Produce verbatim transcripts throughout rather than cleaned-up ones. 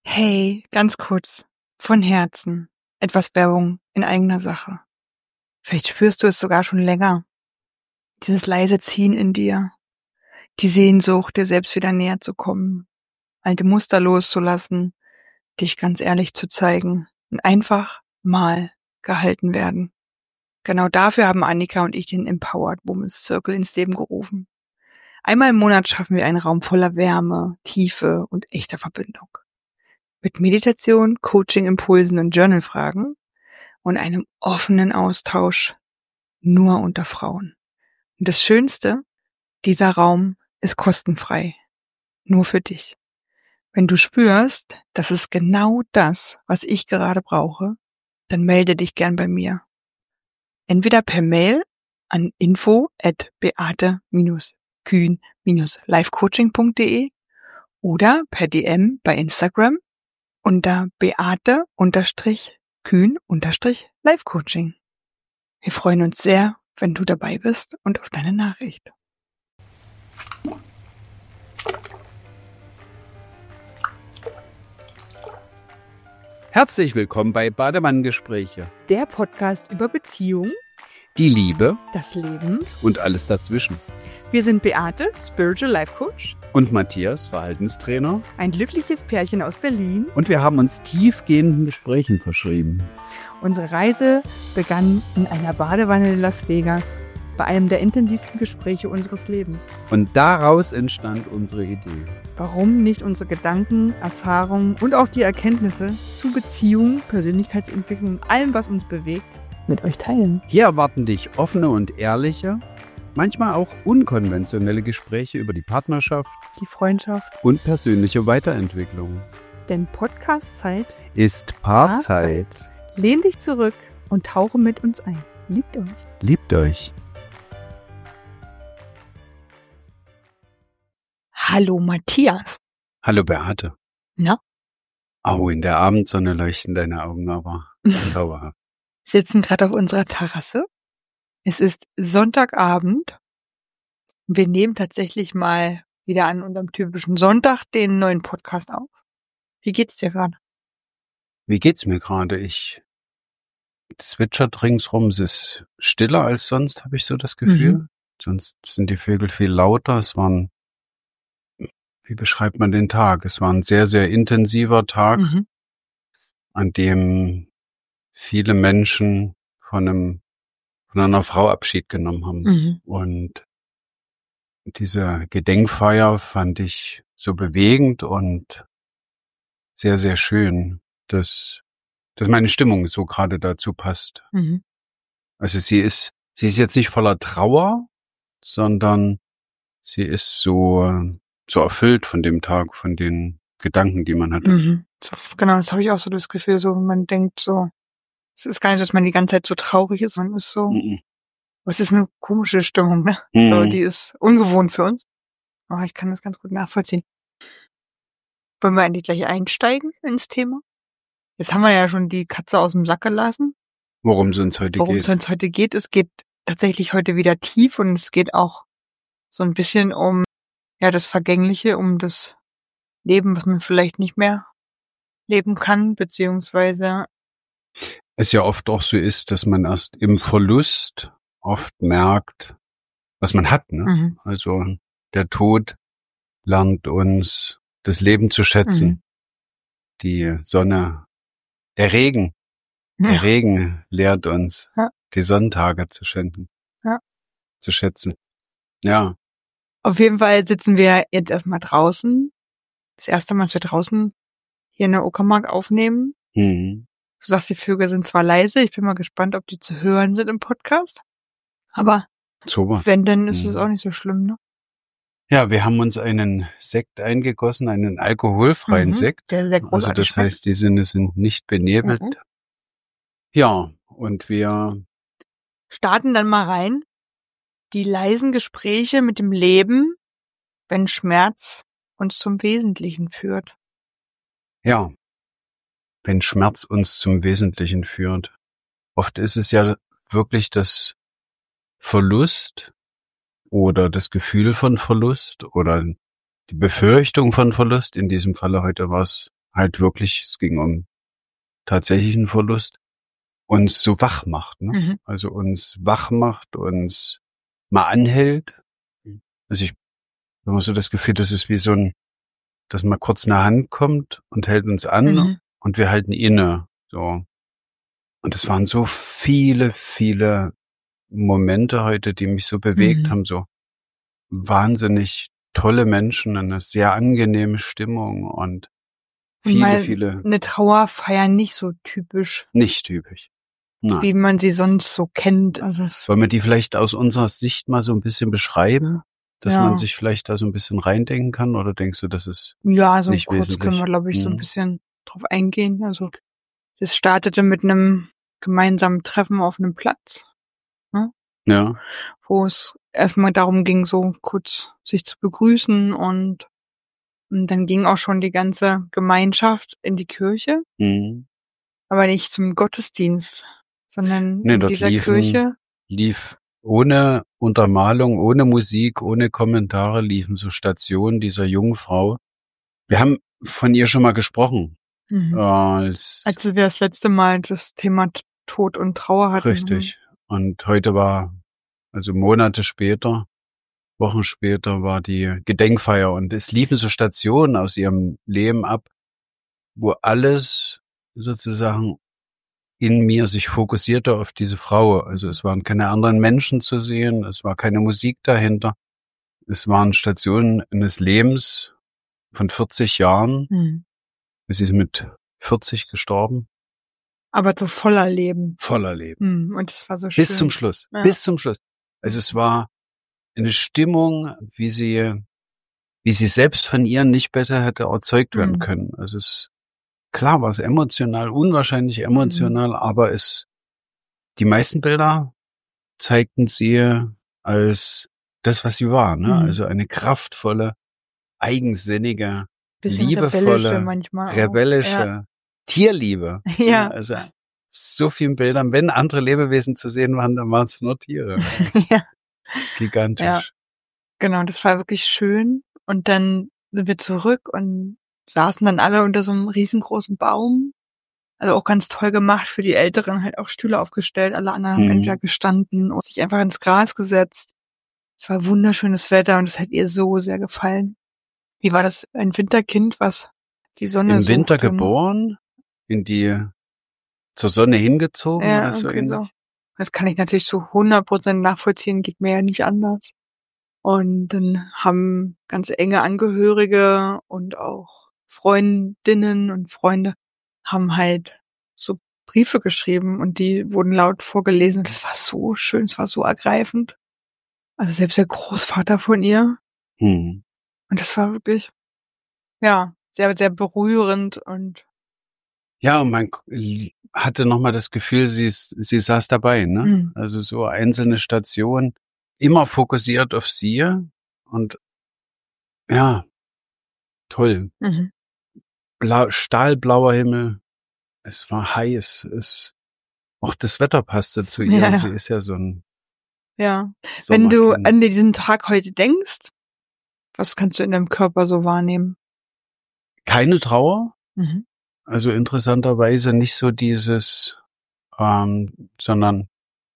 Hey, ganz kurz, von Herzen, etwas Werbung in eigener Sache. Vielleicht spürst du es sogar schon länger. Dieses leise Ziehen in dir, die Sehnsucht, dir selbst wieder näher zu kommen, alte Muster loszulassen, dich ganz ehrlich zu zeigen und einfach mal gehalten werden. Genau dafür haben Annika und ich den Empowered Women's Circle ins Leben gerufen. Einmal im Monat schaffen wir einen Raum voller Wärme, Tiefe und echter Verbindung. Mit Meditation, Coaching-Impulsen und Journal-Fragen und einem offenen Austausch nur unter Frauen. Und das Schönste, dieser Raum ist kostenfrei. Nur für dich. Wenn du spürst, das ist genau das, was ich gerade brauche, dann melde dich gern bei mir. Entweder per Mail an info at beate kühn live coaching punkt de oder per D M bei Instagram unter beate-kühn-live coaching. Wir freuen uns sehr, wenn du dabei bist und auf deine Nachricht. Herzlich willkommen bei Bademann-Gespräche. Der Podcast über Beziehung, Die Liebe das Leben und alles dazwischen. Wir sind Beate, Spiritual Life Coach. Und Matthias, Verhaltenstrainer. Ein glückliches Pärchen aus Berlin. Und wir haben uns tiefgehenden Gesprächen verschrieben. Unsere Reise begann in einer Badewanne in Las Vegas, bei einem der intensivsten Gespräche unseres Lebens. Und daraus entstand unsere Idee. Warum nicht unsere Gedanken, Erfahrungen und auch die Erkenntnisse zu Beziehungen, Persönlichkeitsentwicklung und allem, was uns bewegt, mit euch teilen? Hier erwarten dich offene und ehrliche, manchmal auch unkonventionelle Gespräche über die Partnerschaft, die Freundschaft und persönliche Weiterentwicklung. Denn Podcast-Zeit ist Paarzeit. Lehn dich zurück und tauche mit uns ein. Liebt euch. Liebt euch. Hallo Matthias. Hallo Beate. Na? Oh, in der Abendsonne leuchten deine Augen aber zauberhaft. Wir sitzen gerade auf unserer Terrasse. Es ist Sonntagabend. Wir nehmen tatsächlich mal wieder an unserem typischen Sonntag den neuen Podcast auf. Wie geht's dir gerade? Wie geht's mir gerade? Ich zwitschert ringsrum. Es ist stiller als sonst, habe ich so das Gefühl. Mhm. Sonst sind die Vögel viel lauter. Es waren, wie beschreibt man den Tag? Es war ein sehr, sehr intensiver Tag, mhm. an dem viele Menschen von einem von einer Frau Abschied genommen haben. Mhm. Und diese Gedenkfeier fand ich so bewegend und sehr, sehr schön, dass, dass meine Stimmung so gerade dazu passt. Mhm. Also sie ist, sie ist jetzt nicht voller Trauer, sondern sie ist so, so erfüllt von dem Tag, von den Gedanken, die man hatte. Mhm. So, genau, das habe ich auch so das Gefühl, so man denkt so, es ist gar nicht so, dass man die ganze Zeit so traurig ist, sondern ist so, mhm. es ist eine komische Stimmung, ne? Mhm. So, die ist ungewohnt für uns. Aber ich kann das ganz gut nachvollziehen. Wollen wir eigentlich gleich einsteigen ins Thema? Jetzt haben wir ja schon die Katze aus dem Sack gelassen. Worum es uns heute Worum geht. Worum es uns heute geht. Es geht tatsächlich heute wieder tief und es geht auch so ein bisschen um, ja, das Vergängliche, um das Leben, was man vielleicht nicht mehr leben kann, beziehungsweise es ja oft auch so ist, dass man erst im Verlust oft merkt, was man hat, ne? Mhm. Also der Tod lernt uns das Leben zu schätzen. Mhm. Die Sonne, der Regen, ja. der Regen lehrt uns, ja. die Sonntage zu schätzen, ja. zu schätzen. Ja. Auf jeden Fall sitzen wir jetzt erstmal draußen. Das erste Mal, dass wir draußen hier in der Uckermark aufnehmen. Mhm. Du sagst, die Vögel sind zwar leise, ich bin mal gespannt, ob die zu hören sind im Podcast. Aber Super. wenn, dann ist es mhm. auch nicht so schlimm, ne? Ja, wir haben uns einen Sekt eingegossen, einen alkoholfreien mhm. Sekt. Der sehr also das schmeckt. heißt, die Sinne sind nicht benebelt. Mhm. Ja, und wir starten dann mal rein. Die leisen Gespräche mit dem Leben, wenn Schmerz uns zum Wesentlichen führt. Ja, wenn Schmerz uns zum Wesentlichen führt. Oft ist es ja wirklich das Verlust oder das Gefühl von Verlust oder die Befürchtung von Verlust. In diesem Falle heute war es halt wirklich, es ging um tatsächlichen Verlust, uns so wach macht, ne? Mhm. Also uns wach macht, uns mal anhält. Also ich habe immer so das Gefühl, das ist wie so ein, dass mal kurz eine Hand kommt und hält uns an Mhm. und wir halten inne, so. Und es waren so viele, viele Momente heute, die mich so bewegt Mhm. haben, so wahnsinnig tolle Menschen, eine sehr angenehme Stimmung und Und viele, mal viele eine Trauerfeier nicht so typisch, nicht typisch. Nein. wie man sie sonst so kennt. Also es, Wollen wir die vielleicht aus unserer Sicht mal so ein bisschen beschreiben, dass Ja. man sich vielleicht da so ein bisschen reindenken kann? Oder denkst du, das ist ja, so nicht kurz können wesentlich? wir, glaube ich, so ein Mhm. bisschen drauf eingehen. Also es startete mit einem gemeinsamen Treffen auf einem Platz, Ja. wo es erstmal darum ging, so kurz sich zu begrüßen, und, und dann ging auch schon die ganze Gemeinschaft in die Kirche, Mhm. aber nicht zum Gottesdienst, sondern Nee, in dort dieser liefen- Kirche. Lief ohne Untermalung, ohne Musik, ohne Kommentare, liefen so Stationen dieser jungen Frau. Wir haben von ihr schon mal gesprochen. Mhm. Als Als wir das letzte Mal das Thema T- Tod und Trauer hatten. Richtig. Und heute war, also Monate später, Wochen später war die Gedenkfeier und es liefen so Stationen aus ihrem Leben ab, wo alles sozusagen in mir sich fokussierte auf diese Frau. Also es waren keine anderen Menschen zu sehen, es war keine Musik dahinter. Es waren Stationen eines Lebens von vierzig Jahren. Mhm. Sie ist mit vierzig gestorben. Aber so voller Leben. Voller Leben. Mhm. Und das war so schön. Bis zum Schluss. Ja. Bis zum Schluss. Also es war eine Stimmung, wie sie, wie sie selbst von ihr nicht besser hätte erzeugt werden Mhm. können. Also es, klar war es emotional, unwahrscheinlich emotional, aber es, die meisten Bilder zeigten sie als das, was sie war, ne? Mhm. Also eine kraftvolle, eigensinnige, Bisschen liebevolle, rebellische manchmal auch. rebellische Tierliebe. Ja. Also so vielen Bildern, wenn andere Lebewesen zu sehen waren, dann waren es nur Tiere. Ja. Gigantisch. Ja. Genau, das war wirklich schön. Und dann sind wir zurück und saßen dann alle unter so einem riesengroßen Baum. Also auch ganz toll gemacht für die Älteren, halt auch Stühle aufgestellt. Alle anderen haben Mhm. entweder gestanden oder sich einfach ins Gras gesetzt. Es war wunderschönes Wetter und es hat ihr so sehr gefallen. Wie war das? Ein Winterkind, was die Sonne Im Winter suchte, ne? geboren, in die zur Sonne hingezogen Ja, oder so okay, so. ähnlich. Das kann ich natürlich zu hundert Prozent nachvollziehen, geht mir ja nicht anders. Und dann haben ganz enge Angehörige und auch Freundinnen und Freunde haben halt so Briefe geschrieben und die wurden laut vorgelesen und das war so schön, es war so ergreifend. Also selbst der Großvater von ihr. Hm. Und das war wirklich, ja, sehr, sehr berührend und Ja, und man hatte nochmal das Gefühl, sie, ist, sie saß dabei, ne? Mhm. Also so einzelne Stationen, immer fokussiert auf sie und ja, toll. mhm. Blau, stahlblauer Himmel, es war heiß, es, auch das Wetter passte zu ihr, Ja, ja. sie ist ja so ein Ja. Wenn du Sommerkind. an diesen Tag heute denkst, was kannst du in deinem Körper so wahrnehmen? Keine Trauer, Mhm. also interessanterweise nicht so dieses, ähm, sondern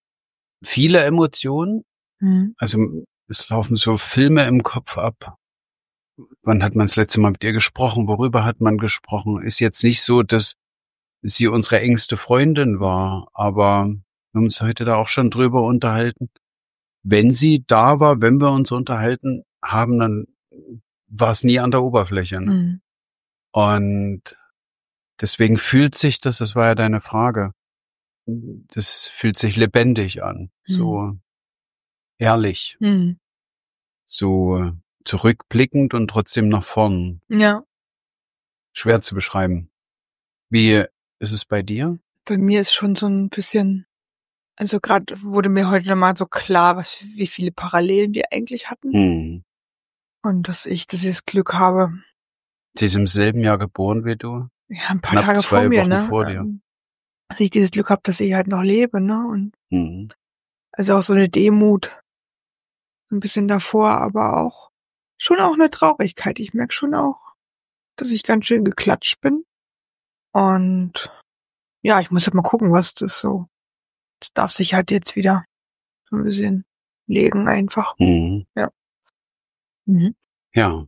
viele Emotionen. Mhm. Also es laufen so Filme im Kopf ab. Wann hat man das letzte Mal mit ihr gesprochen? Worüber hat man gesprochen? Ist jetzt nicht so, dass sie unsere engste Freundin war, aber wir haben uns heute da auch schon drüber unterhalten. Wenn sie da war, wenn wir uns unterhalten haben, dann war es nie an der Oberfläche. Ne? Mhm. Und deswegen fühlt sich das, das war ja deine Frage, das fühlt sich lebendig an, so ehrlich, Mhm. so zurückblickend und trotzdem nach vorn. Ja. Schwer zu beschreiben. Wie ist es bei dir? Bei mir ist schon so ein bisschen, also gerade wurde mir heute nochmal so klar, was, wie viele Parallelen wir eigentlich hatten. Hm. Und dass ich, dass ich das Glück habe, Sie ist im selben Jahr geboren wie du? ja, ein paar Knapp Tage zwei vor mir, Wochen ne? vor dir. ähm, Dass ich dieses Glück habe, dass ich halt noch lebe, ne? Und Hm. also auch so eine Demut, so ein bisschen davor, aber auch schon auch eine Traurigkeit. Ich merke schon auch, dass ich ganz schön geklatscht bin. Und ja, ich muss halt mal gucken, was das so, das darf sich halt jetzt wieder so ein bisschen legen einfach. Mhm. Ja. Mhm. Ja.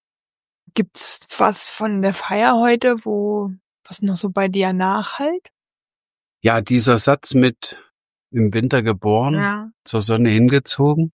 Gibt's was von der Feier heute, wo, was noch so bei dir nachhalt? Ja, dieser Satz mit im Winter geboren, Ja. zur Sonne hingezogen.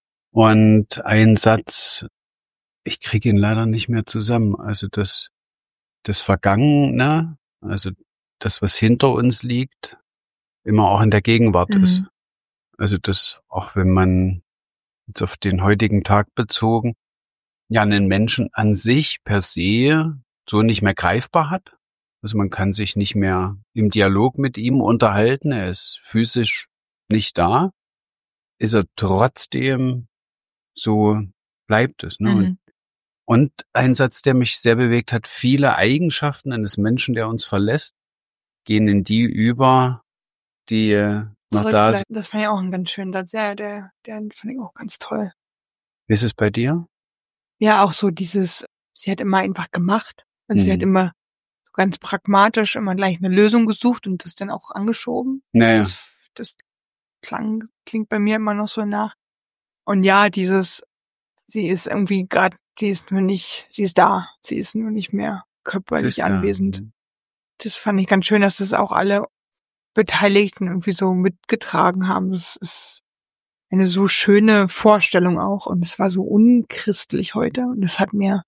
Und ein Satz, ich kriege ihn leider nicht mehr zusammen. Also das, das Vergangene, also das, was hinter uns liegt, immer auch in der Gegenwart Mhm. ist. Also das, auch wenn man jetzt auf den heutigen Tag bezogen, ja, einen Menschen an sich per se so nicht mehr greifbar hat. Also man kann sich nicht mehr im Dialog mit ihm unterhalten. Er ist physisch nicht da. Ist er trotzdem, so bleibt es. Ne? Mhm. Und, und ein Satz, der mich sehr bewegt hat, viele Eigenschaften eines Menschen, der uns verlässt, gehen in die über, die äh, noch da sind. Zurückbleiben. Das fand ich auch einen ganz schönen Satz. Ja, der, der fand ich auch ganz toll. Wie ist es bei dir? Ja, auch so dieses, sie hat immer einfach gemacht. Also sie hat Mhm. immer so ganz pragmatisch immer gleich eine Lösung gesucht und das dann auch angeschoben. Naja. Das, das klang, klingt bei mir immer noch so nach. Und ja, dieses, sie ist irgendwie gerade, sie ist nur nicht, sie ist da. Sie ist nur nicht mehr körperlich Siehst du. anwesend. Das fand ich ganz schön, dass das auch alle Beteiligten irgendwie so mitgetragen haben. Das ist eine so schöne Vorstellung auch. Und es war so unchristlich heute. Und es hat mir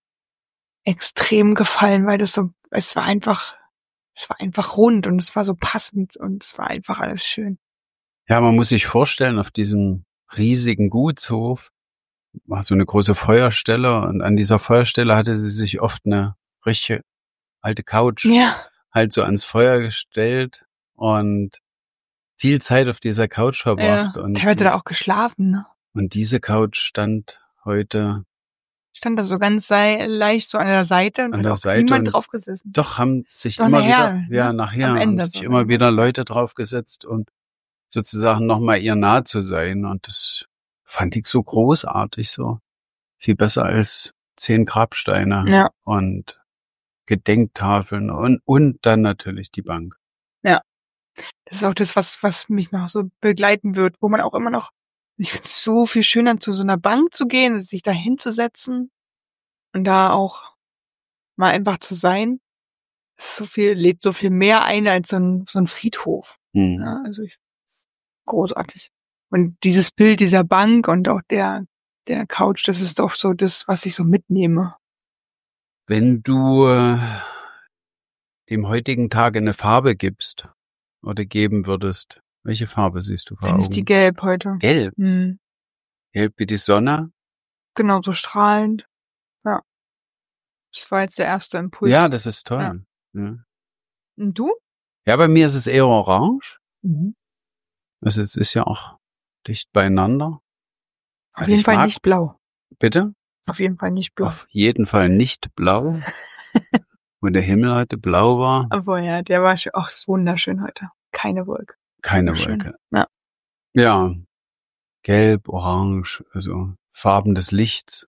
extrem gefallen, weil das so, es war einfach, es war einfach rund und es war so passend und es war einfach alles schön. Ja, man muss sich vorstellen, auf diesem riesigen Gutshof war so eine große Feuerstelle und an dieser Feuerstelle hatte sie sich oft eine richtige alte Couch Ja. halt so ans Feuer gestellt und viel Zeit auf dieser Couch verbracht. Ja. Und Der hat dies, da auch geschlafen, ne? und diese Couch stand heute Stand da so ganz sei, leicht so an der Seite und an hat der auch Seite niemand und drauf gesessen. doch haben sich Doch immer nachher, wieder, ja, ne? nachher Am haben Ende sich so, immer ja. wieder Leute draufgesetzt und sozusagen nochmal ihr nah zu sein. Und das fand ich so großartig, so viel besser als zehn Grabsteine Ja. und Gedenktafeln und, und dann natürlich die Bank. Ja. Das ist auch das, was, was mich noch so begleiten wird, wo man auch immer noch, ich finde es so viel schöner, zu so einer Bank zu gehen, sich da hinzusetzen und da auch mal einfach zu sein. Das ist so viel, lädt so viel mehr ein als so ein, so ein Friedhof. Hm. Ja, also ich, großartig. Und dieses Bild dieser Bank und auch der, der Couch, das ist doch so das, was ich so mitnehme. Wenn du äh, dem heutigen Tag eine Farbe gibst oder geben würdest, welche Farbe siehst du vor Dann Augen? ist die gelb heute. Gelb. Hm. Gelb wie die Sonne. Genau, so strahlend. Ja. Das war jetzt der erste Impuls. Ja, das ist toll. Ja. Ja. Und du? Ja, bei mir ist es eher orange. Mhm. Also es ist ja auch dicht beieinander. Auf Also jeden ich Fall mag- nicht blau. Bitte? Auf jeden Fall nicht blau. Auf jeden Fall nicht blau. Wo der Himmel heute blau war, Aber ja, der war schon auch wunderschön heute. Keine Wolke. keine Schön. Wolke. Ja. Ja, gelb, orange, also Farben des Lichts.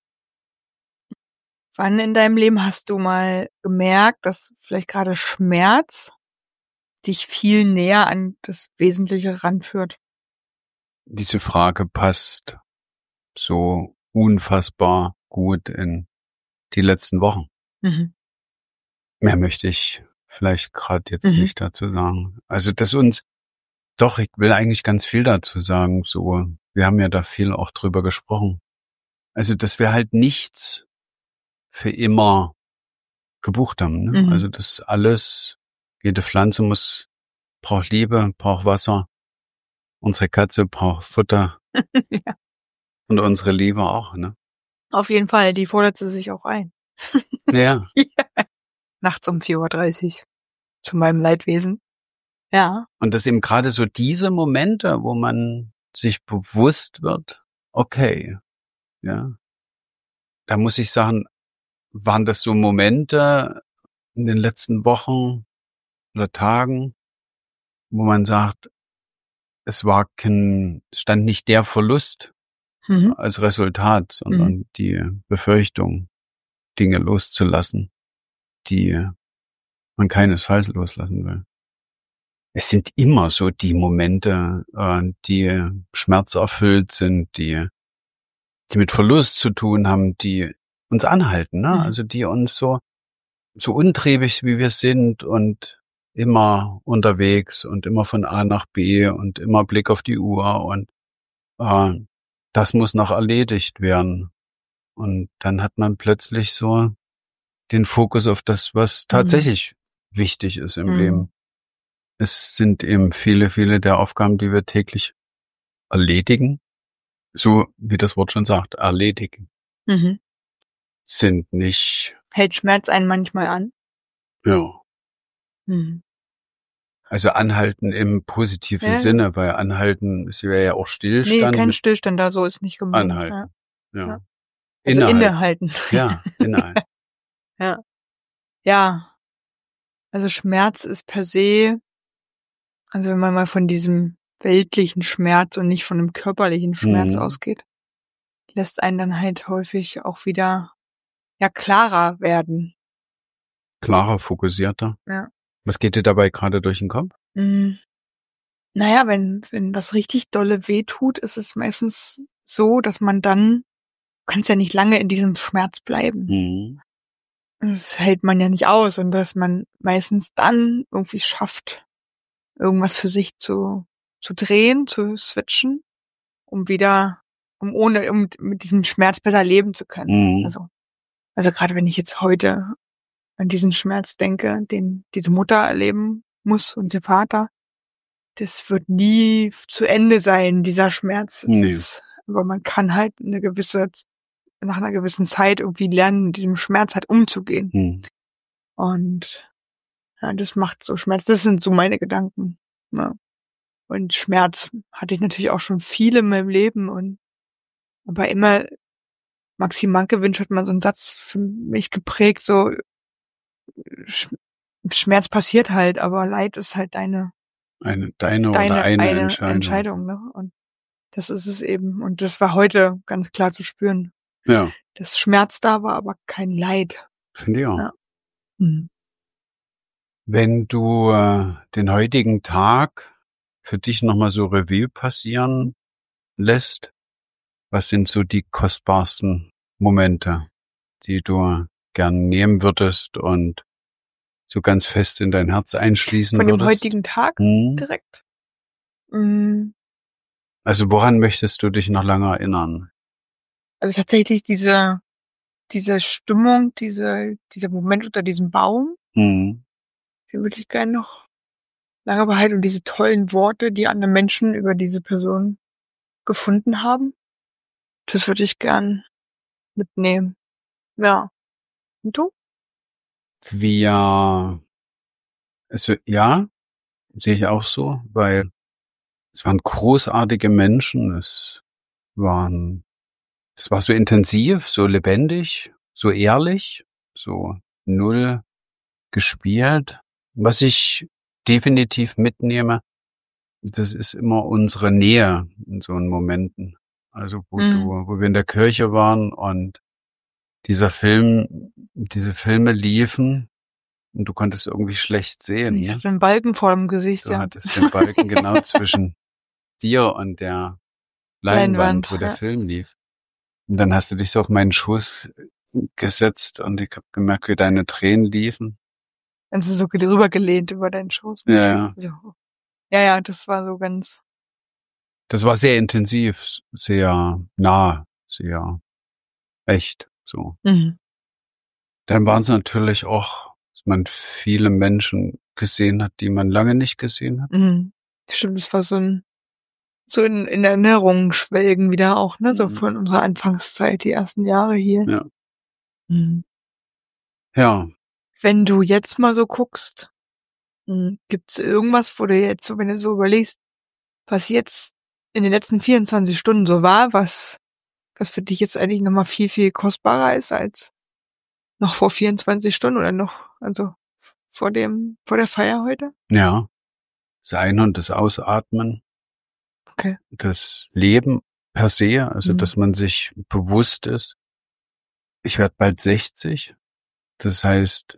Wann in deinem Leben hast du mal gemerkt, dass vielleicht gerade Schmerz dich viel näher an das Wesentliche ranführt? Diese Frage passt so unfassbar gut in die letzten Wochen. Mhm. Mehr möchte ich vielleicht gerade jetzt Mhm. nicht dazu sagen. Also, dass uns, doch, ich will eigentlich ganz viel dazu sagen. So, wir haben ja da viel auch drüber gesprochen. Also, dass wir halt nichts für immer gebucht haben. Ne? Mhm. Also, das alles, jede Pflanze muss, braucht Liebe, braucht Wasser. Unsere Katze braucht Futter Ja. und unsere Liebe auch, ne? Auf jeden Fall, die fordert sie sich auch ein. Ja. Ja. Nachts um vier Uhr dreißig. Zu meinem Leidwesen. Ja. Und das eben gerade so diese Momente, wo man sich bewusst wird, okay, ja, da muss ich sagen, waren das so Momente in den letzten Wochen oder Tagen, wo man sagt, es war kein, es stand nicht der Verlust Mhm. als Resultat, sondern Mhm. die Befürchtung, Dinge loszulassen, die man keinesfalls loslassen will. Es sind immer so die Momente, äh, die schmerzerfüllt sind, die, die mit Verlust zu tun haben, die uns anhalten, ne? Mhm. Also die uns so, so untriebig wie wir sind und immer unterwegs und immer von A nach B und immer Blick auf die Uhr und äh, das muss noch erledigt werden. Und dann hat man plötzlich so den Fokus auf das, was tatsächlich mhm. wichtig ist im mhm. Leben. Es sind eben viele, viele der Aufgaben, die wir täglich erledigen, so wie das Wort schon sagt, erledigen, Mhm. sind nicht... Hält Schmerz einen manchmal an? Ja. Mhm. Also anhalten im positiven ja. Sinne, weil anhalten, es wäre ja auch Stillstand. Nee, kein Stillstand da, so ist nicht gemeint. Anhalten, ja. ja. ja. Also innehalten. Ja, innehalten. ja. Ja. Also Schmerz ist per se, also wenn man mal von diesem weltlichen Schmerz und nicht von einem körperlichen Schmerz mhm. ausgeht, lässt einen dann halt häufig auch wieder ja klarer werden. Klarer, fokussierter? Ja. Was geht dir dabei gerade durch den Kopf? Mhm. Naja, wenn, wenn was richtig dolle wehtut, ist es meistens so, dass man dann, du kannst ja nicht lange in diesem Schmerz bleiben. Mhm. Das hält man ja nicht aus und dass man meistens dann irgendwie schafft, irgendwas für sich zu, zu drehen, zu switchen, um wieder, um ohne, um mit diesem Schmerz besser leben zu können. Mhm. Also, also gerade wenn ich jetzt heute an diesen Schmerz denke, den diese Mutter erleben muss und der Vater, das wird nie zu Ende sein, dieser Schmerz. Nee. Ist, aber man kann halt eine gewisse, nach einer gewissen Zeit irgendwie lernen, mit diesem Schmerz halt umzugehen. Mhm. Und ja, das macht so Schmerz. Das sind so meine Gedanken. Ja. Und Schmerz hatte ich natürlich auch schon viel in meinem Leben. Und aber immer, Maxim Mankiewicz hat mal so einen Satz für mich geprägt, so Schmerz passiert halt, aber Leid ist halt deine eine deine, deine oder eine, eine Entscheidung. Entscheidung, ne? Und das ist es eben. Und das war heute ganz klar zu spüren. Ja. Dass Schmerz da war, aber kein Leid. Finde ich auch. Ja. Mhm. Wenn du äh, den heutigen Tag für dich nochmal so Revue passieren lässt, was sind so die kostbarsten Momente, die du gern nehmen würdest und so ganz fest in dein Herz einschließen Von dem würdest? heutigen Tag hm? direkt? Mhm. Also woran möchtest du dich noch lange erinnern? Also tatsächlich diese diese Stimmung, diese dieser Moment unter diesem Baum, hm. den würde ich gerne noch lange behalten und diese tollen Worte, die andere Menschen über diese Person gefunden haben, das würde ich gern mitnehmen. Ja. Und du? Wir, also ja, sehe ich auch so, weil es waren großartige Menschen, es waren, es war so intensiv, so lebendig, so ehrlich, so null gespielt. Was ich definitiv mitnehme, das ist immer unsere Nähe in so Momenten. Also wo Mhm. du, wo wir in der Kirche waren und dieser Film, diese Filme liefen und du konntest irgendwie schlecht sehen. Ich Ne? hatte einen Balken vor dem Gesicht, Du ja. hattest den Balken genau zwischen dir und der Leinwand, Leinwand, wo der ja. Film lief. Und dann hast du dich so auf meinen Schoß gesetzt und ich habe gemerkt, wie deine Tränen liefen. Also so rübergelehnt über deinen Schoß. Ja, ja. So. Ja, ja, das war so ganz. Das war sehr intensiv, sehr nah, sehr echt, so. Mhm. Dann waren es natürlich auch, dass man viele Menschen gesehen hat, die man lange nicht gesehen hat. Mhm. Stimmt, das war so ein, so in, in Erinnerungen schwelgen wieder auch, ne, so Mhm. von unserer Anfangszeit, die ersten Jahre hier. Ja. Mhm. Ja. Wenn du jetzt mal so guckst, mh, gibt's irgendwas, wo du jetzt so, wenn du so überlegst, was jetzt in den letzten vierundzwanzig Stunden so war, was, was für dich jetzt eigentlich nochmal viel, viel kostbarer ist als noch vor vierundzwanzig Stunden oder noch, also vor dem, vor der Feier heute? Ja. Das Ein- und das Ausatmen. Okay. Das Leben per se, also Mhm. dass man sich bewusst ist, ich werde bald sechzig. Das heißt,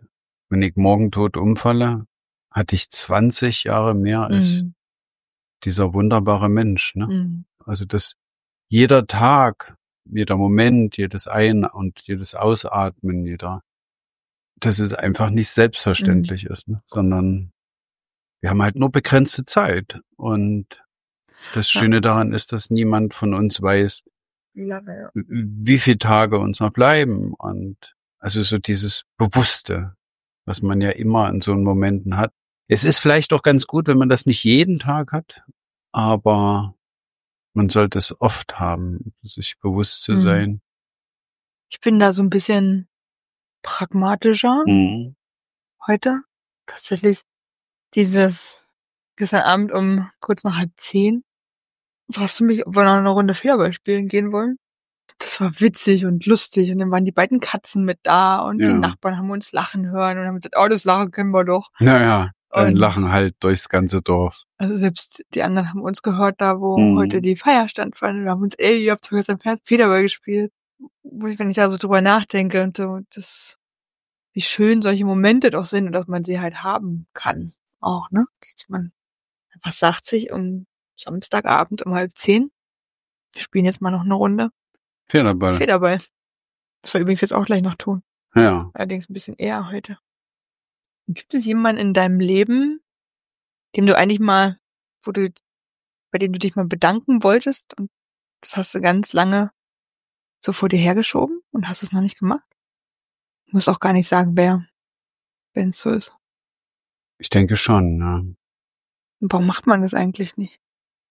wenn ich morgen tot umfalle, hatte ich zwanzig Jahre mehr als Mhm. dieser wunderbare Mensch, ne? Mhm. Also, dass jeder Tag, jeder Moment, jedes Ein- und jedes Ausatmen, jeder, dass es einfach nicht selbstverständlich Mhm. ist, ne? Sondern wir haben halt nur begrenzte Zeit. Und das Ja. Schöne daran ist, dass niemand von uns weiß, Wie lange, ja. wie viele Tage uns noch bleiben. Und also so dieses Bewusste, was man ja immer in so Momenten hat. Es ist vielleicht auch ganz gut, wenn man das nicht jeden Tag hat, aber man sollte es oft haben, sich bewusst zu Mhm. sein. Ich bin da so ein bisschen pragmatischer Mhm. heute. Tatsächlich dieses gestern Abend um kurz nach halb zehn fragst du mich, ob wir noch eine Runde Federball spielen gehen wollen. Das war witzig und lustig und dann waren die beiden Katzen mit da und die Ja. Nachbarn haben uns lachen hören und haben gesagt, oh, das Lachen können wir doch. Naja, dein Und Lachen halt durchs ganze Dorf. also selbst die anderen haben uns gehört, da wo Mhm. heute die Feier stattfand. Wir haben uns, ey, ihr habt doch gestern Federball gespielt. Wo ich, wenn ich da so drüber nachdenke und so, das, wie schön solche Momente doch sind und dass man sie halt haben kann. Auch, ne? Dass man einfach sagt sich um Samstagabend um halb zehn, wir spielen jetzt mal noch eine Runde Federball. Federball. Das wir übrigens jetzt auch gleich noch tun. Ja. Allerdings ein bisschen eher heute. Gibt es jemanden in deinem Leben, dem du eigentlich mal, wo du, bei dem du dich mal bedanken wolltest und das hast du ganz lange so vor dir hergeschoben und hast es noch nicht gemacht? Du musst auch gar nicht sagen, wer, wenn es so ist. Ich denke schon, ja. Und warum macht man das eigentlich nicht?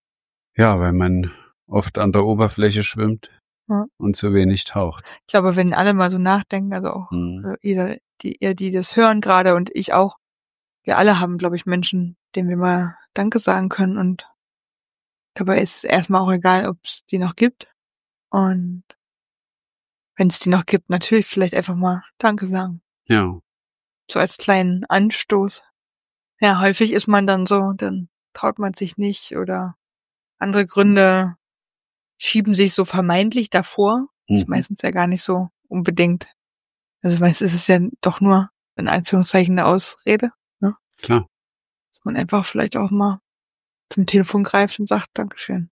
Ja, weil man oft an der Oberfläche schwimmt Ja. und zu wenig taucht. Ich glaube, wenn alle mal so nachdenken, also auch Mhm. also jeder, die, ihr, die das hören gerade und ich auch, wir alle haben, glaube ich, Menschen, denen wir mal Danke sagen können und dabei ist es erstmal auch egal, ob es die noch gibt. Und wenn es die noch gibt, natürlich vielleicht einfach mal Danke sagen. Ja. So als kleinen Anstoß. Ja, häufig ist man dann so, dann traut man sich nicht oder andere Gründe schieben sich so vermeintlich davor. Das ist Mhm. meistens ja gar nicht so unbedingt. Also meistens ist es ja doch nur in Anführungszeichen eine Ausrede, ne? Klar. Dass man einfach vielleicht auch mal zum Telefon greift und sagt Dankeschön.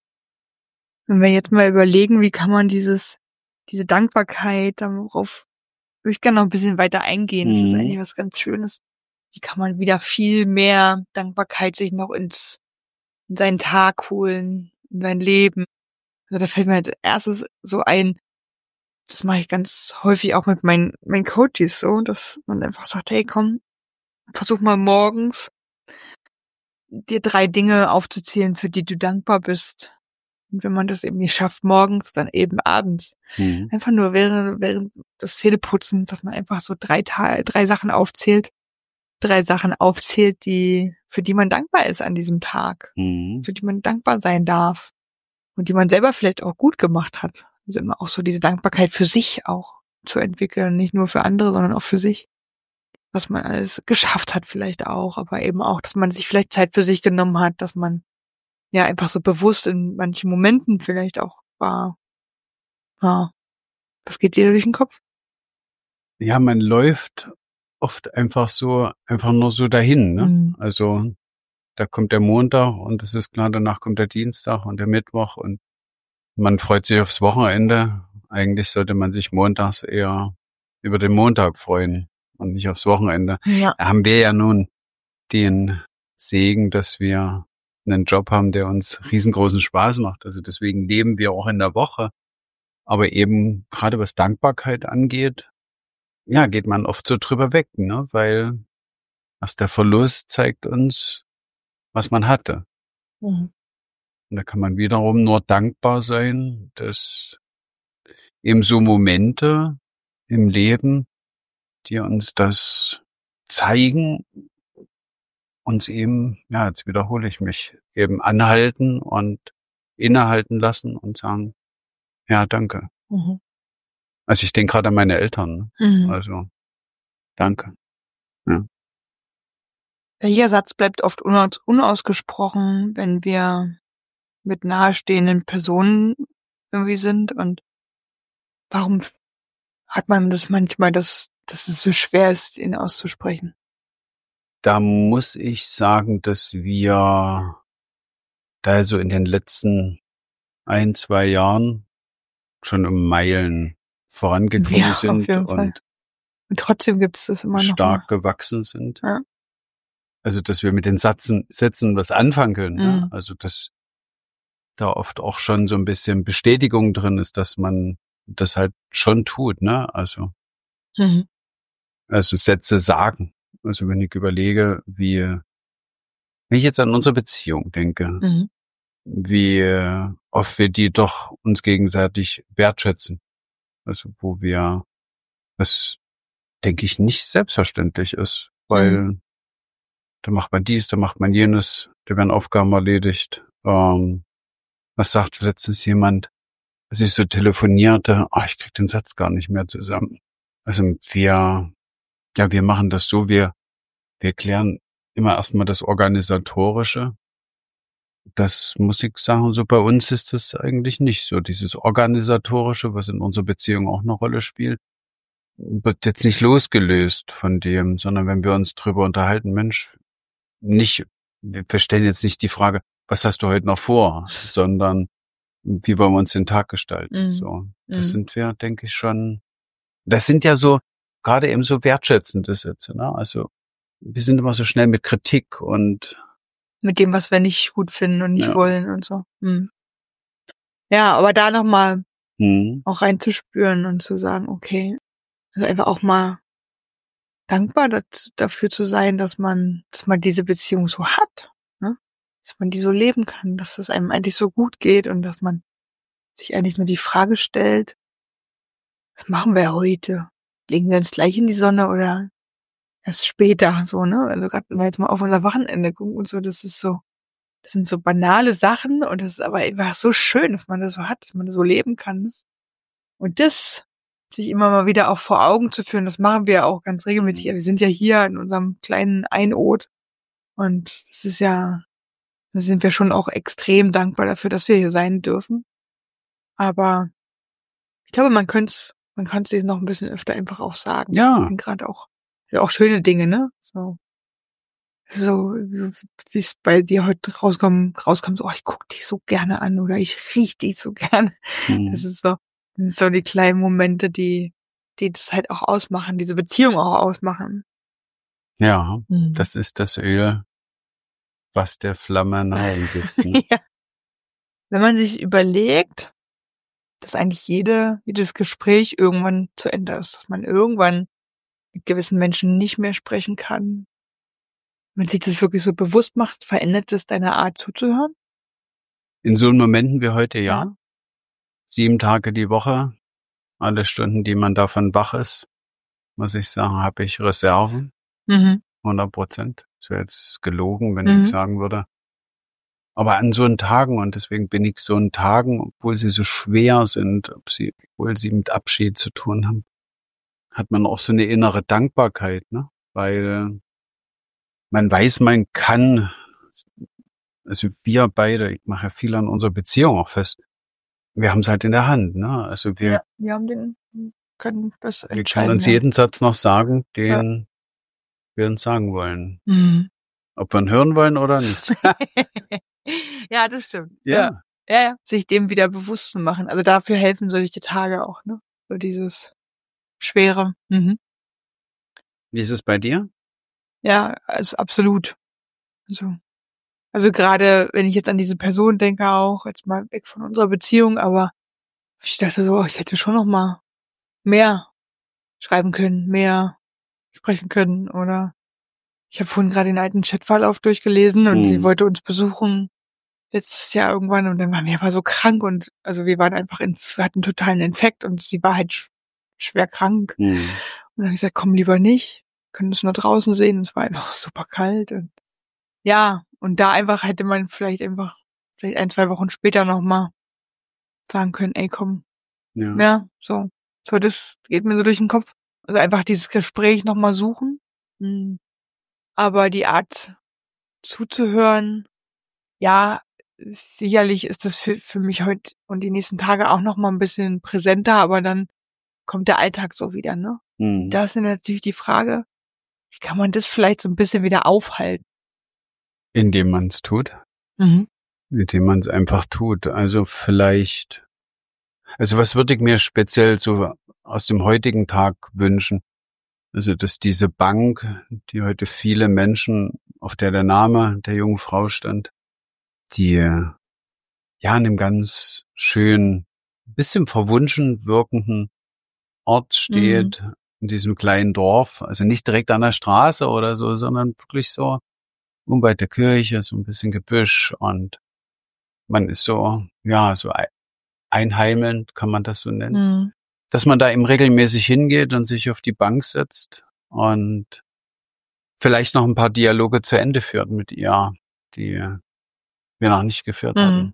Wenn wir jetzt mal überlegen, wie kann man dieses, diese Dankbarkeit, darauf würde ich gerne noch ein bisschen weiter eingehen. Das ist Mhm. eigentlich was ganz Schönes. Wie kann man wieder viel mehr Dankbarkeit sich noch ins, in seinen Tag holen, in sein Leben? Also da fällt mir als erstes so ein, das mache ich ganz häufig auch mit meinen, meinen Coaches so, dass man einfach sagt, hey komm, versuch mal morgens dir drei Dinge aufzuzählen, für die du dankbar bist. Und wenn man das eben nicht schafft morgens, dann eben abends. Mhm. Einfach nur während, während des Zähneputzens, dass man einfach so drei, Ta- drei Sachen aufzählt, drei Sachen aufzählt, die, für die man dankbar ist an diesem Tag, Mhm. für die man dankbar sein darf und die man selber vielleicht auch gut gemacht hat. Also immer auch so diese Dankbarkeit für sich auch zu entwickeln, nicht nur für andere, sondern auch für sich. Was man alles geschafft hat vielleicht auch, aber eben auch, dass man sich vielleicht Zeit für sich genommen hat, dass man ja einfach so bewusst in manchen Momenten vielleicht auch war. Ja. Was geht dir durch den Kopf? Ja, man läuft oft einfach so, einfach nur so dahin, ne? Mhm. Also, da kommt der Montag und es ist klar, danach kommt der Dienstag und der Mittwoch und man freut sich aufs Wochenende. Eigentlich sollte man sich montags eher über den Montag freuen und nicht aufs Wochenende. Ja. Da haben wir ja nun den Segen, dass wir einen Job haben, der uns riesengroßen Spaß macht. Also deswegen leben wir auch in der Woche. Aber eben gerade was Dankbarkeit angeht, ja, geht man oft so drüber weg, ne? Weil erst der Verlust zeigt uns, was man hatte. Mhm. Und da kann man wiederum nur dankbar sein, dass eben so Momente im Leben, die uns das zeigen, uns eben, ja, jetzt wiederhole ich mich, eben anhalten und innehalten lassen und sagen, ja, danke. Mhm. Also ich denke gerade an meine Eltern, ne? Mhm. Also danke. Welcher Satz bleibt oft unaus- unausgesprochen, wenn wir mit nahestehenden Personen irgendwie sind? Und warum hat man das manchmal, dass dass es so schwer ist, ihn auszusprechen? Da muss ich sagen, dass wir da so in den letzten ein, zwei Jahren schon um Meilen vorangekommen Ja, auf sind jeden Fall. und Und trotzdem gibt es das immer noch stark mal. gewachsen sind. Ja. Also, dass wir mit den Sätzen, Sätzen was anfangen können. Ne? Mhm. Also, dass da oft auch schon so ein bisschen Bestätigung drin ist, dass man das halt schon tut. Ne? Also, Mhm. also Sätze sagen. Also, wenn ich überlege, wie, wenn ich jetzt an unsere Beziehung denke, Mhm. wie oft wir die doch uns gegenseitig wertschätzen. Also, wo wir, das denke ich nicht selbstverständlich ist, weil Mhm. da macht man dies, da macht man jenes, da werden Aufgaben erledigt. Ähm, was sagte letztens jemand, als ich so telefonierte, ach, ich krieg den Satz gar nicht mehr zusammen. Also wir, ja, wir machen das so, wir, wir klären immer erstmal das Organisatorische. Das muss ich sagen, so bei uns ist das eigentlich nicht so. Dieses Organisatorische, was in unserer Beziehung auch eine Rolle spielt, wird jetzt nicht losgelöst von dem, sondern wenn wir uns drüber unterhalten, Mensch, nicht, wir stellen jetzt nicht die Frage, was hast du heute noch vor, sondern wie wollen wir uns den Tag gestalten? Mhm. So, das Mhm. sind wir, denke ich schon. Das sind ja so gerade eben so wertschätzende Sätze, ne? Also wir sind immer so schnell mit Kritik und Mit dem, was wir nicht gut finden und nicht ja. wollen und so. Mhm. Ja, aber da nochmal Hm. auch reinzuspüren und zu sagen, okay, also einfach auch mal dankbar dat- dafür zu sein, dass man, dass man diese Beziehung so hat, ne? Dass man die so leben kann, dass es einem eigentlich so gut geht und dass man sich eigentlich nur die Frage stellt, was machen wir heute? Legen wir uns gleich in die Sonne oder erst später, so, ne? Also gerade wenn wir jetzt mal auf unser Wochenende gucken und so, das ist so, das sind so banale Sachen und das ist aber einfach so schön, dass man das so hat, dass man das so leben kann. Und das sich immer mal wieder auch vor Augen zu führen, das machen wir auch ganz regelmäßig. Wir sind ja hier in unserem kleinen Einod und das ist ja, da sind wir schon auch extrem dankbar dafür, dass wir hier sein dürfen. Aber ich glaube, man könnte es, man kann es sich noch ein bisschen öfter einfach auch sagen. Ja. Gerade auch, ja, auch schöne Dinge, ne? So, so wie es bei dir heute rauskommt, rauskommt, so, oh, ich guck dich so gerne an oder ich riech dich so gerne. Hm. Das ist so, das sind so die kleinen Momente, die, die das halt auch ausmachen, diese Beziehung auch ausmachen. Ja, Mhm. das ist das Öl, was der Flamme Nahrung gibt. Ne? Ja. Wenn man sich überlegt, dass eigentlich jede, jedes Gespräch irgendwann zu Ende ist, dass man irgendwann mit gewissen Menschen nicht mehr sprechen kann. Wenn man sich das wirklich so bewusst macht, verändert es deine Art zuzuhören? In so Momenten wie heute, ja. Ja. Sieben Tage die Woche, alle Stunden, die man davon wach ist, muss ich sagen, habe ich Reserven, Mhm. hundert Prozent. Das wäre jetzt gelogen, wenn Mhm. ich sagen würde. Aber an so einen Tagen, und deswegen bin ich so in Tagen, obwohl sie so schwer sind, ob sie, obwohl sie mit Abschied zu tun haben, hat man auch so eine innere Dankbarkeit, ne? Weil man weiß, man kann, also wir beide, ich mache ja viel an unserer Beziehung auch fest, wir haben es halt in der Hand, ne? Also wir, Ja, wir haben den, können das wir können entscheiden. uns Ja. jeden Satz noch sagen, den wir uns sagen wollen. Mhm. Ob wir ihn hören wollen oder nicht. Ja, das stimmt. Ja. Ja, ja. Sich dem wieder bewusst zu machen. Also dafür helfen solche Tage auch, ne? So dieses Schwere. Mhm. Wie ist es bei dir? Ja, also absolut. Also, also gerade, wenn ich jetzt an diese Person denke auch, jetzt mal weg von unserer Beziehung, aber ich dachte so, ich hätte schon noch mal mehr schreiben können, mehr sprechen können oder ich habe vorhin gerade den alten Chatverlauf durchgelesen und Hm. sie wollte uns besuchen letztes Jahr irgendwann und dann waren wir aber so krank und also wir waren einfach in, wir hatten totalen Infekt und sie war halt sch schwer krank. Hm. Und dann habe ich gesagt, komm lieber nicht, können es nur draußen sehen. Und es war einfach super kalt und ja, und da einfach hätte man vielleicht einfach vielleicht ein, zwei Wochen später nochmal sagen können, ey komm, Ja. ja, so, so das geht mir so durch den Kopf. Also einfach dieses Gespräch nochmal suchen. Hm. Aber die Art zuzuhören, ja, sicherlich ist das für, für mich heute und die nächsten Tage auch noch mal ein bisschen präsenter, aber dann kommt der Alltag so wieder, ne? Mhm. Da ist natürlich die Frage, wie kann man das vielleicht so ein bisschen wieder aufhalten? Indem man es tut. Mhm. Indem man es einfach tut. Also vielleicht, also was würde ich mir speziell so aus dem heutigen Tag wünschen? Also, dass diese Bank, die heute viele Menschen, auf der der Name der jungen Frau stand, die ja an einem ganz schön, bisschen verwunschen wirkenden Ort steht, Mhm. in diesem kleinen Dorf, also nicht direkt an der Straße oder so, sondern wirklich so unweit der Kirche, so ein bisschen Gebüsch und man ist so, ja, so einheimelnd, kann man das so nennen. Mhm. Dass man da eben regelmäßig hingeht und sich auf die Bank setzt und vielleicht noch ein paar Dialoge zu Ende führt mit ihr, die wir noch nicht geführt Mhm. hatten.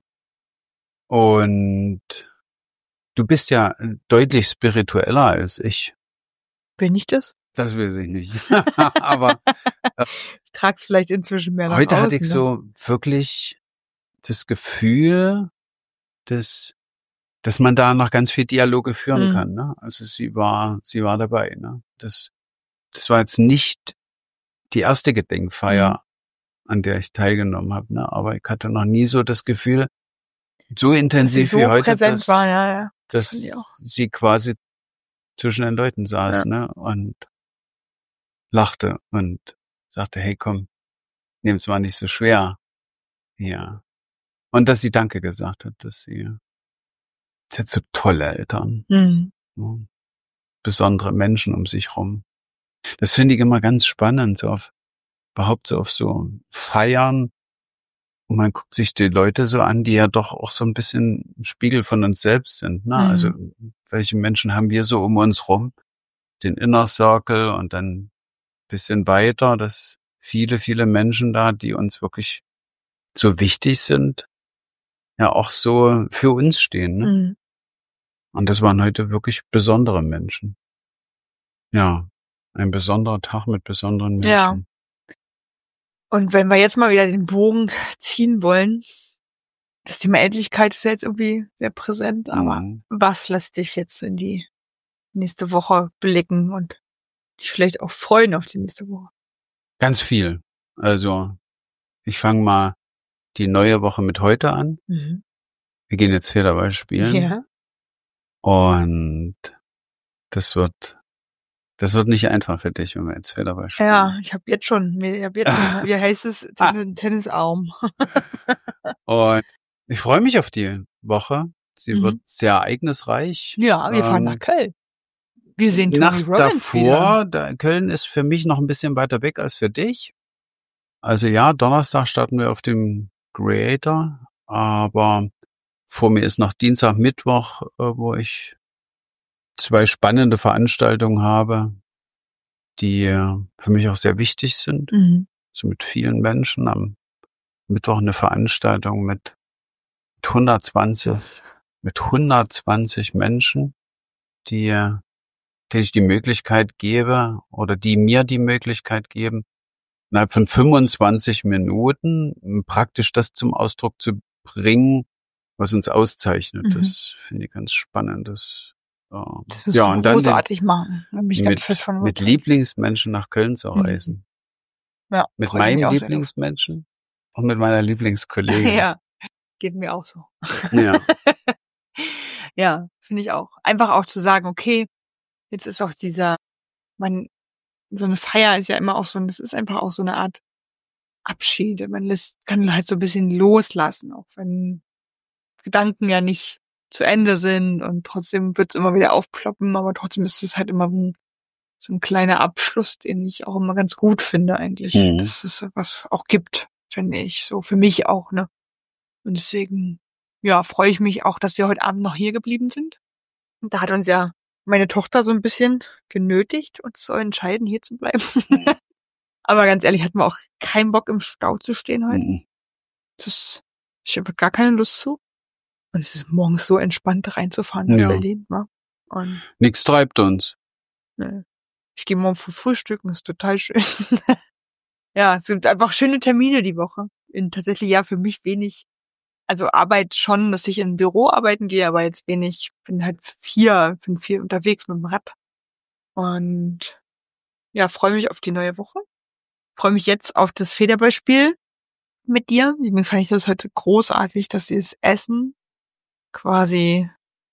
Und du bist ja deutlich spiritueller als ich. Bin ich das? Das weiß ich nicht. Aber ich trage es vielleicht inzwischen mehr nach heute außen, hatte ich ne? so wirklich das Gefühl, dass dass man da noch ganz viel Dialoge führen Mhm. kann. Ne? Also sie war sie war dabei. Ne? Das das war jetzt nicht die erste Gedenkfeier, Mhm. an der ich teilgenommen habe. Ne? Aber ich hatte noch nie so das Gefühl, so Dass sie intensiv so wie heute, präsent dass, war, ja, ja. Das dass fand ich auch. sie quasi zwischen den Leuten saß, Ja. ne, und lachte und sagte, hey, komm, nehm's mal nicht so schwer. Ja. Und dass sie Danke gesagt hat, dass sie, sie hat so tolle Eltern, Mhm. ne? Besondere Menschen um sich rum. Das finde ich immer ganz spannend, so auf, überhaupt so auf so Feiern. Und man guckt sich die Leute so an, die ja doch auch so ein bisschen ein Spiegel von uns selbst sind, ne? Mhm. Also, welche Menschen haben wir so um uns rum? Den Inner Circle und dann ein bisschen weiter, dass viele, viele Menschen da, die uns wirklich so wichtig sind, ja auch so für uns stehen, ne? Mhm. Und das waren heute wirklich besondere Menschen. Ja, ein besonderer Tag mit besonderen Ja. Menschen. Und wenn wir jetzt mal wieder den Bogen ziehen wollen, das Thema Endlichkeit ist ja jetzt irgendwie sehr präsent, aber Mhm. was lässt dich jetzt in die nächste Woche blicken und dich vielleicht auch freuen auf die nächste Woche? Ganz viel. Also, ich fange mal die neue Woche mit heute an. Mhm. Wir gehen jetzt Federball spielen. Ja. Und das wird, das wird nicht einfach für dich, wenn wir jetzt Federball spielen. Ja, ich habe jetzt schon, ich habe jetzt schon, wie heißt es, Tennis, Tennisarm. Und ich freue mich auf die Woche. Sie Mhm. wird sehr ereignisreich. Ja, wir fahren Ähm, nach Köln. Wir sehen Tony Nacht Robbins wieder. davor, da, Köln ist für mich noch ein bisschen weiter weg als für dich. Also ja, Donnerstag starten wir auf dem Creator, aber vor mir ist noch Dienstag, Mittwoch, äh, wo ich zwei spannende Veranstaltungen habe, die äh, für mich auch sehr wichtig sind. Mhm. So mit vielen Menschen. Am Mittwoch eine Veranstaltung mit hundertzwanzig, mit hundertzwanzig Menschen, die, äh, denen ich die Möglichkeit gebe oder die mir die Möglichkeit geben, innerhalb von fünfundzwanzig Minuten praktisch das zum Ausdruck zu bringen, was uns auszeichnet. Mhm. Das finde ich ganz spannend. Das, äh, Das wirst ja, du und dann den, großartig machen. Da bin ich ganz mit, fest von mit überzeugt. Lieblingsmenschen nach Köln zu Mhm. reisen. Ja, Mit freue ich mich meinen auch sehr drauf. Lieblingsmenschen und mit meiner Lieblingskollegin. Ja, geht mir auch so. Ja. Ja, finde ich auch. Einfach auch zu sagen, okay, jetzt ist auch dieser, man, so eine Feier ist ja immer auch so, das ist einfach auch so eine Art Abschied. Man lässt, kann halt so ein bisschen loslassen, auch wenn Gedanken ja nicht zu Ende sind und trotzdem wird es immer wieder aufploppen, aber trotzdem ist es halt immer ein, so ein kleiner Abschluss, den ich auch immer ganz gut finde eigentlich. Mhm. Dass es was auch gibt, finde ich, so für mich auch, ne? Und deswegen, ja, freue ich mich auch, dass wir heute Abend noch hier geblieben sind. Und da hat uns ja meine Tochter so ein bisschen genötigt, uns zu entscheiden, hier zu bleiben. Aber ganz ehrlich, hatten wir auch keinen Bock, im Stau zu stehen heute. Mhm. Das, ich habe gar keine Lust zu. Und es ist morgens so entspannt reinzufahren nach Ja. Berlin. Ne? Und Nix treibt uns. ne, ich gehe morgen früh frühstücken, das ist total schön. Ja, es gibt einfach schöne Termine die Woche. In tatsächlich ja für mich wenig also Arbeit schon, dass ich in ein Büro arbeiten gehe, aber jetzt wenig, bin halt hier, bin viel unterwegs mit dem Rad. Und ja, freue mich auf die neue Woche. Freue mich jetzt auf das Federballspiel mit dir. Übrigens fand ich das heute großartig, dass dieses Essen quasi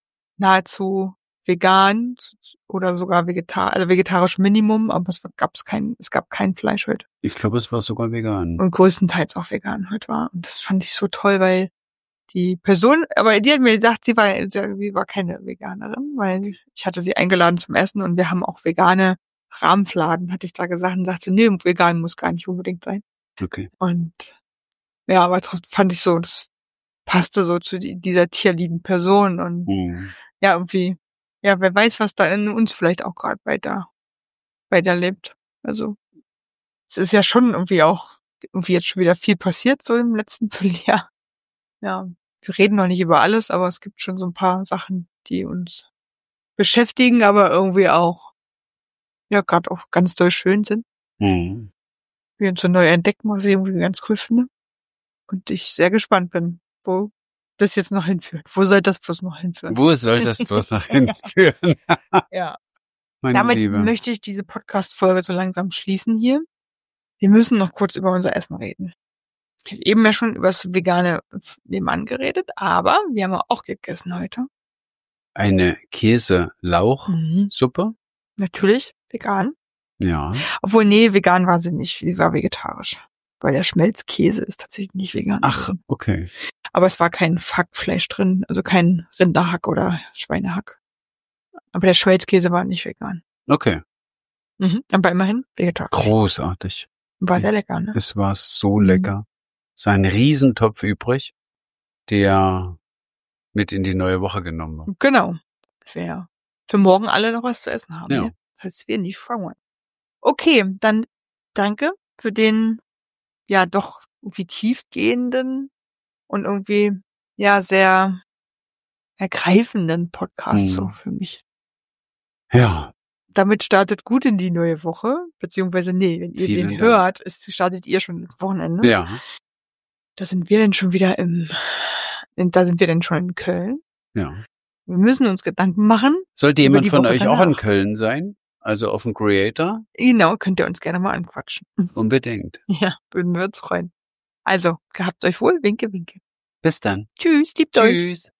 nahezu vegan oder sogar vegetar also vegetarisch Minimum, aber es gab's kein, es gab kein Fleisch heute. Ich glaube, es war sogar vegan. Und größtenteils auch vegan heute war. Und das fand ich so toll, weil die Person, aber die hat mir gesagt, sie war, sie war keine Veganerin, weil ich hatte sie eingeladen zum Essen und wir haben auch vegane Rahmfladen, hatte ich da gesagt, und sagte, nee, vegan muss gar nicht unbedingt sein. Okay. Und ja, aber trotzdem fand ich so, das passte so zu die, dieser tierlieben Person und Mhm. ja, irgendwie, ja, wer weiß, was da in uns vielleicht auch gerade weiter, weiter lebt. Also, es ist ja schon irgendwie auch, irgendwie jetzt schon wieder viel passiert, so im letzten Vierteljahr. Ja, wir reden noch nicht über alles, aber es gibt schon so ein paar Sachen, die uns beschäftigen, aber irgendwie auch, ja, gerade auch ganz doll schön sind. Mhm. Wir uns so neu entdecken, was ich irgendwie ganz cool finde. Und ich sehr gespannt bin, wo das jetzt noch hinführt. Wo soll das bloß noch hinführen? Wo soll das bloß noch hinführen? Ja. Meine Damit Liebe. möchte ich diese Podcast-Folge so langsam schließen hier. Wir müssen noch kurz über unser Essen reden. Ich habe eben ja schon über das vegane Nebenan geredet, aber wir haben auch gegessen heute. Eine Käse-Lauch-Suppe? Mhm. Natürlich, vegan. Ja. Obwohl, nee, vegan war sie nicht. Sie war vegetarisch. Weil der Schmelzkäse ist tatsächlich nicht vegan. Ach, okay. Aber es war kein Hackfleisch drin, also kein Rinderhack oder Schweinehack. Aber der Schmelzkäse war nicht vegan. Okay. Mhm. Aber immerhin vegetarisch. Großartig. War sehr lecker, ne? Es war so lecker. Es war ein Riesentopf übrig, der mit in die neue Woche genommen wird. Genau. Für, für morgen alle noch was zu essen haben. Ja. Ne? Falls wir nicht fangen. Okay, dann danke für den, ja, doch irgendwie tiefgehenden und irgendwie, ja, sehr ergreifenden Podcast Mhm. so für mich. Ja. Damit startet gut in die neue Woche, beziehungsweise nee, wenn ihr Vielen den Dank. hört, ist, startet ihr schon ins Wochenende. Ja. Da sind wir denn schon wieder im, in, da sind wir denn schon in Köln. Ja. Wir müssen uns Gedanken machen. Sollte Über jemand die von Woche euch auch danach. in Köln sein? Also auf dem Creator? Genau, könnt ihr uns gerne mal anquatschen. Unbedingt. Ja, würden wir uns freuen. Also, gehabt euch wohl, winke, winke. Bis dann. Tschüss, liebt euch. Tschüss.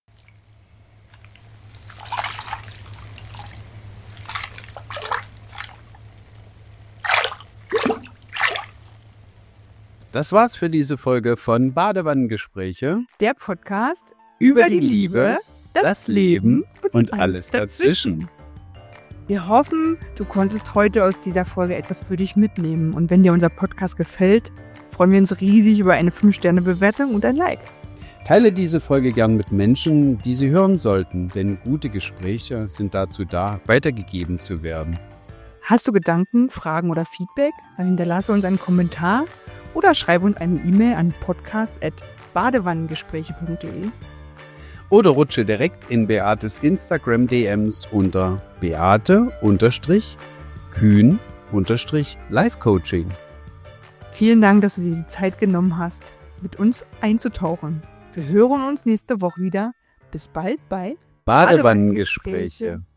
Das war's für diese Folge von Badewannengespräche, Der Podcast über die Liebe, das Leben und alles dazwischen. Wir hoffen, du konntest heute aus dieser Folge etwas für dich mitnehmen. Und wenn dir unser Podcast gefällt, freuen wir uns riesig über eine fünf Sterne Bewertung und ein Like. Teile diese Folge gern mit Menschen, die sie hören sollten, denn gute Gespräche sind dazu da, weitergegeben zu werden. Hast du Gedanken, Fragen oder Feedback? Dann hinterlasse uns einen Kommentar oder schreibe uns eine E-Mail an podcast at badewannengespräche punkt de. Oder rutsche direkt in Beates Instagram-D Ms unter beate-kühn-live-coaching. Vielen Dank, dass du dir die Zeit genommen hast, mit uns einzutauchen. Wir hören uns nächste Woche wieder. Bis bald bei Badewannengespräche.